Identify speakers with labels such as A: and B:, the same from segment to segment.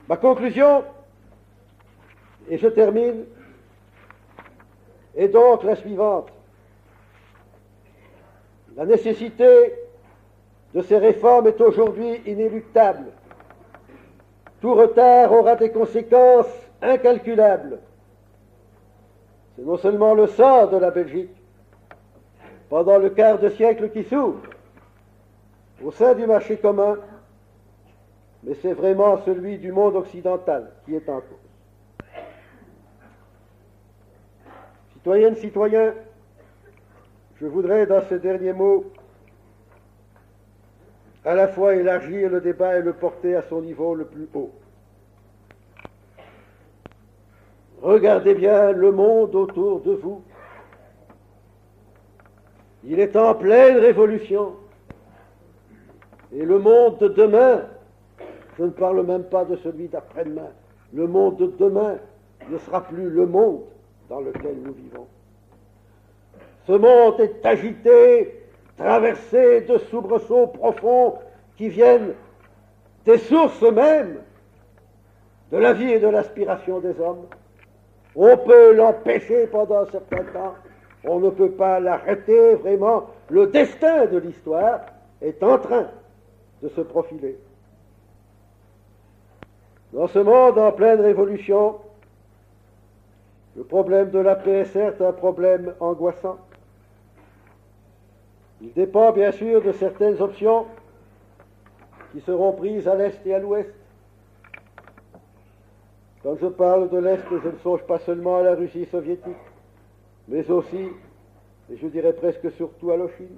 A: Ma conclusion, et je termine, est donc la suivante. La nécessité de ces réformes est aujourd'hui inéluctable. Tout retard aura des conséquences incalculables. C'est non seulement le sort de la Belgique pendant le quart de siècle qui s'ouvre au sein du marché commun, mais c'est vraiment celui du monde occidental qui est en cause. Citoyennes, citoyens, je voudrais dans ces derniers mots à la fois élargir le débat et le porter à son niveau le plus haut. Regardez bien le monde autour de vous. Il est en pleine révolution. Et le monde de demain, je ne parle même pas de celui d'après-demain, le monde de demain ne sera plus le monde dans lequel nous vivons. Ce monde est agité, traversé de soubresauts profonds qui viennent des sources mêmes de la vie et de l'aspiration des hommes. On peut l'empêcher pendant un certain temps, on ne peut pas l'arrêter vraiment. Le destin de l'histoire est en train de se profiler. Dans ce monde en pleine révolution, le problème de la paix est certes un problème angoissant. Il dépend bien sûr de certaines options qui seront prises à l'Est et à l'Ouest. Quand je parle de l'Est, je ne songe pas seulement à la Russie soviétique, mais aussi, et je dirais presque surtout à l'Ochine.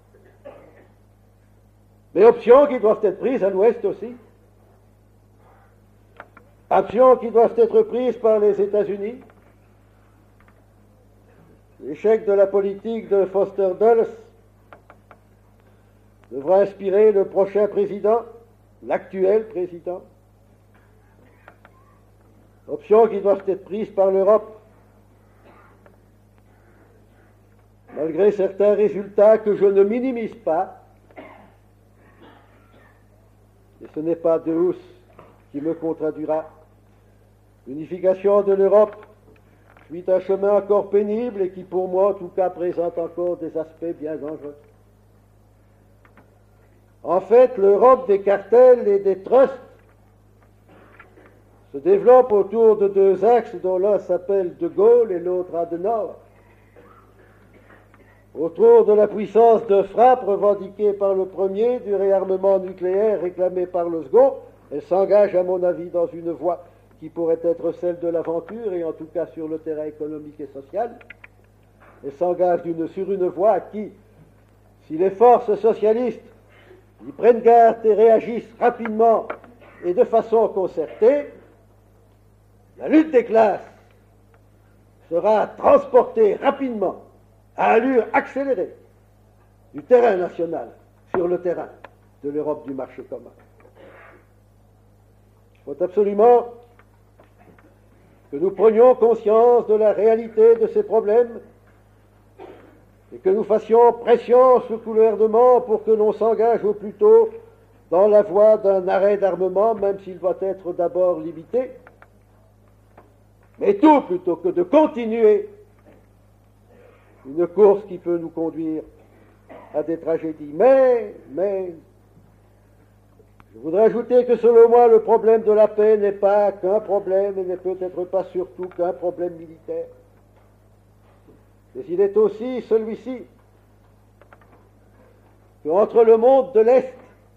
A: Mais options qui doivent être prises à l'Ouest aussi. Options qui doivent être prises par les États-Unis. L'échec de la politique de Foster Dulles devra inspirer le prochain président, l'actuel président. Options qui doivent être prises par l'Europe. Malgré certains résultats que je ne minimise pas, et ce n'est pas Deus qui me contredira, l'unification de l'Europe suit un chemin encore pénible et qui pour moi en tout cas présente encore des aspects bien dangereux. En fait, l'Europe des cartels et des trusts se développe autour de deux axes dont l'un s'appelle De Gaulle et l'autre Adenauer. Autour de la puissance de frappe revendiquée par le premier, du réarmement nucléaire réclamé par le second, elle s'engage à mon avis dans une voie qui pourrait être celle de l'aventure et en tout cas sur le terrain économique et social. Elle s'engage sur une voie qui, si les forces socialistes y prennent garde et réagissent rapidement et de façon concertée, la lutte des classes sera transportée rapidement, à allure accélérée, du terrain national sur le terrain de l'Europe du marché commun. Il faut absolument que nous prenions conscience de la réalité de ces problèmes et que nous fassions pression sur le gouvernement pour que l'on s'engage au plus tôt dans la voie d'un arrêt d'armement, même s'il doit être d'abord limité, mais tout plutôt que de continuer une course qui peut nous conduire à des tragédies. Mais, je voudrais ajouter que selon moi, le problème de la paix n'est pas qu'un problème et n'est peut-être pas surtout qu'un problème militaire. Mais il est aussi celui-ci qu'entre le monde de l'Est,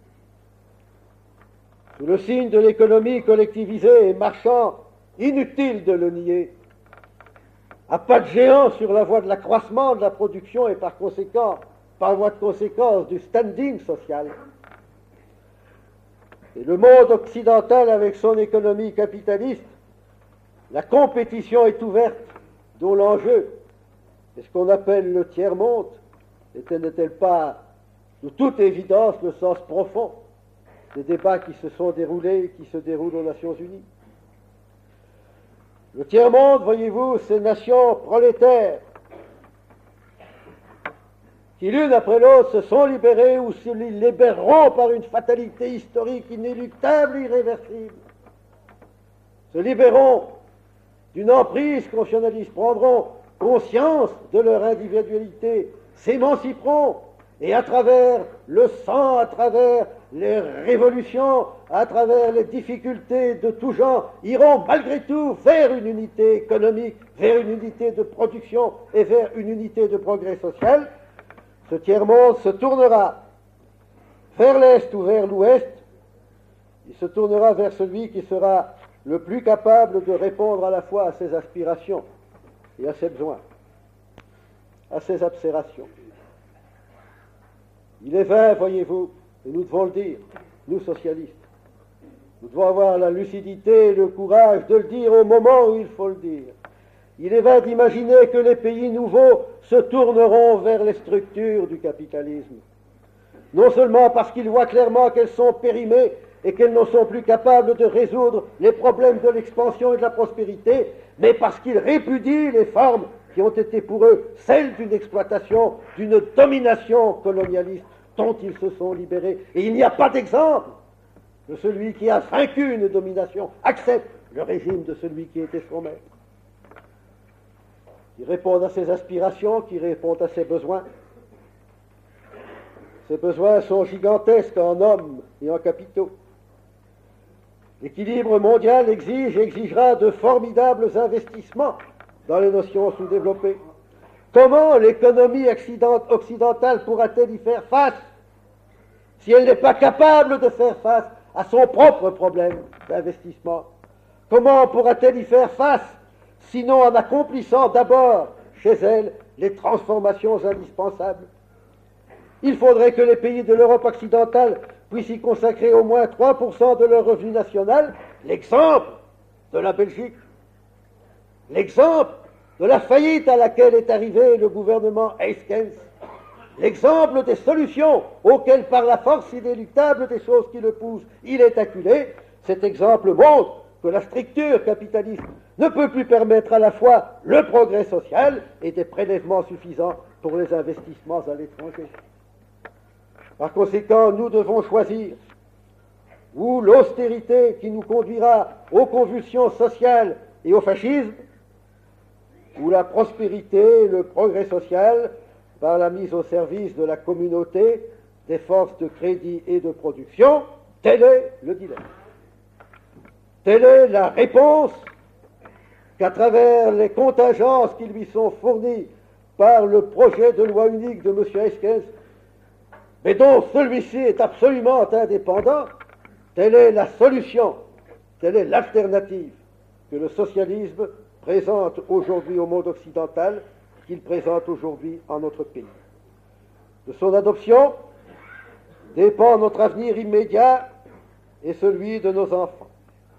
A: sous le signe de l'économie collectivisée et marchand, inutile de le nier, à pas de géant sur la voie de l'accroissement de la production et par voie de conséquence du standing social. Et le monde occidental avec son économie capitaliste, la compétition est ouverte, dont l'enjeu est ce qu'on appelle le tiers-monde, n'est-elle pas de toute évidence le sens profond des débats qui se sont déroulés et qui se déroulent aux Nations Unies. Le tiers-monde, voyez-vous, ces nations prolétaires qui l'une après l'autre se sont libérées ou se libéreront par une fatalité historique inéluctable, irréversible. se libéreront d'une emprise constitutionnaliste, prendront conscience de leur individualité, s'émanciperont, et à travers le sang, à travers les révolutions, à travers les difficultés de tout genre, iront malgré tout vers une unité économique, vers une unité de production et vers une unité de progrès social. Ce tiers-monde se tournera vers l'Est ou vers l'Ouest, il se tournera vers celui qui sera le plus capable de répondre à la fois à ses aspirations et à ses besoins, à ses absérations. Il est vain, voyez-vous, et nous devons le dire, nous socialistes. Nous devons avoir la lucidité et le courage de le dire au moment où il faut le dire. Il est vain d'imaginer que les pays nouveaux se tourneront vers les structures du capitalisme. Non seulement parce qu'ils voient clairement qu'elles sont périmées et qu'elles ne sont plus capables de résoudre les problèmes de l'expansion et de la prospérité, mais parce qu'ils répudient les formes qui ont été pour eux celles d'une exploitation, d'une domination colonialiste dont ils se sont libérés. Et il n'y a pas d'exemple que celui qui a vaincu une domination accepte le régime de celui qui était son maître. Qui répond à ses aspirations, qui répond à ses besoins. Ces besoins sont gigantesques en hommes et en capitaux. L'équilibre mondial exige et exigera de formidables investissements dans les notions sous-développées. Comment l'économie occidentale pourra-t-elle y faire face si elle n'est pas capable de faire face à son propre problème d'investissement? Comment pourra-t-elle y faire face sinon en accomplissant d'abord chez elle les transformations indispensables? Il faudrait que les pays de l'Europe occidentale puissent y consacrer au moins 3% de leur revenu national, l'exemple de la Belgique, l'exemple de la faillite à laquelle est arrivé le gouvernement Eyskens, l'exemple des solutions auxquelles, par la force inéluctable des choses qui le poussent, il est acculé. Cet exemple montre que la structure capitaliste ne peut plus permettre à la fois le progrès social et des prélèvements suffisants pour les investissements à l'étranger. Par conséquent, nous devons choisir ou l'austérité qui nous conduira aux convulsions sociales et au fascisme, ou la prospérité et le progrès social par la mise au service de la communauté des forces de crédit et de production. Tel est le dilemme. Telle est la réponse qu'à travers les contingences qui lui sont fournies par le projet de loi unique de M. Eyskens, mais dont celui-ci est absolument indépendant, telle est la solution, telle est l'alternative que le socialisme présente aujourd'hui au monde occidental, qu'il présente aujourd'hui en notre pays. De son adoption dépend notre avenir immédiat et celui de nos enfants.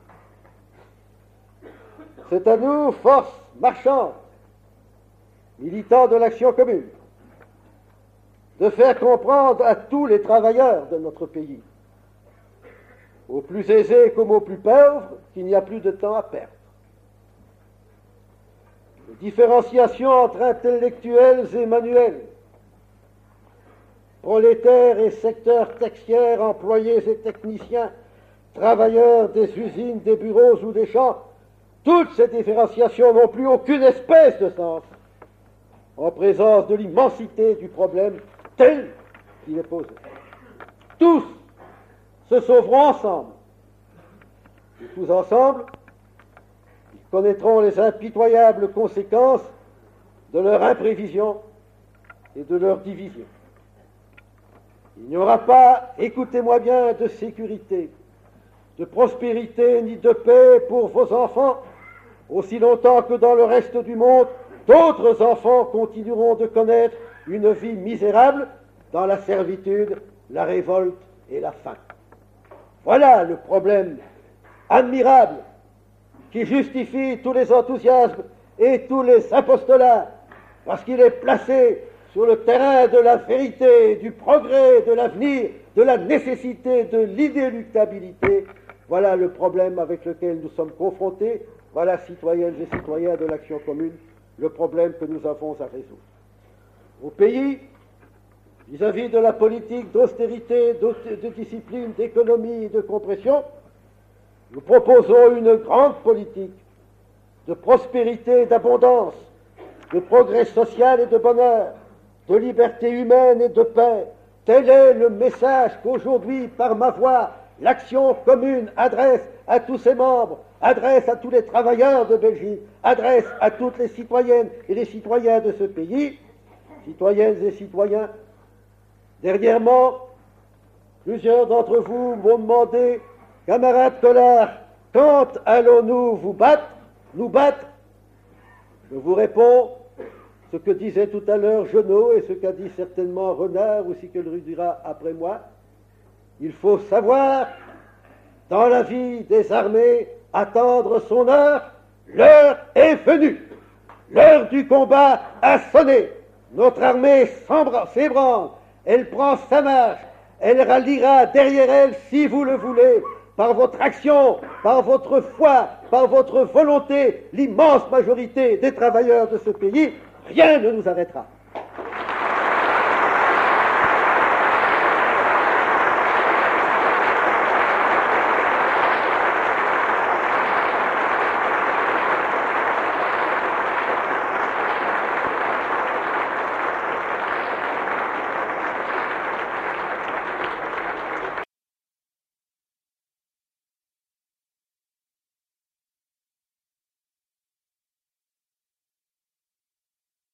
A: C'est à nous, forces marchandes, militants de l'action commune, de faire comprendre à tous les travailleurs de notre pays, aux plus aisés comme aux plus pauvres, qu'il n'y a plus de temps à perdre. Les différenciations entre intellectuels et manuels, prolétaires et secteurs tertiaires, employés et techniciens, travailleurs des usines, des bureaux ou des champs, toutes ces différenciations n'ont plus aucune espèce de sens en présence de l'immensité du problème tel qu'il est posé. Tous se sauveront ensemble. Et tous ensemble, ils connaîtront les impitoyables conséquences de leur imprévision et de leur division. Il n'y aura pas, écoutez-moi bien, de sécurité, de prospérité ni de paix pour vos enfants, aussi longtemps que dans le reste du monde, d'autres enfants continueront de connaître une vie misérable dans la servitude, la révolte et la faim. Voilà le problème admirable qui justifie tous les enthousiasmes et tous les apostolats, parce qu'il est placé sur le terrain de la vérité, du progrès, de l'avenir, de la nécessité, de l'inéluctabilité. Voilà le problème avec lequel nous sommes confrontés. Voilà, citoyennes et citoyens de l'action commune, le problème que nous avons à résoudre. Au pays, vis-à-vis de la politique d'austérité, de discipline, d'économie et de compression, Nous proposons une grande politique de prospérité et d'abondance, de progrès social et de bonheur, de liberté humaine et de paix. Tel est le message qu'aujourd'hui, par ma voix, l'action commune adresse à tous ses membres, adresse à tous les travailleurs de Belgique, adresse à toutes les citoyennes et les citoyens de ce pays. Citoyennes et citoyens, dernièrement, plusieurs d'entre vous m'ont demandé, camarades Collard, quand allons-nous nous battre? Je vous réponds ce que disait tout à l'heure Genot et ce qu'a dit certainement Renard, aussi que le dira après moi. Il faut savoir, dans la vie des armées, attendre son heure. L'heure est venue. L'heure du combat a sonné. Notre armée s'ébranle. Elle prend sa marche. Elle ralliera derrière elle, si vous le voulez, par votre action, par votre foi, par votre volonté, l'immense majorité des travailleurs de ce pays. Rien ne nous arrêtera.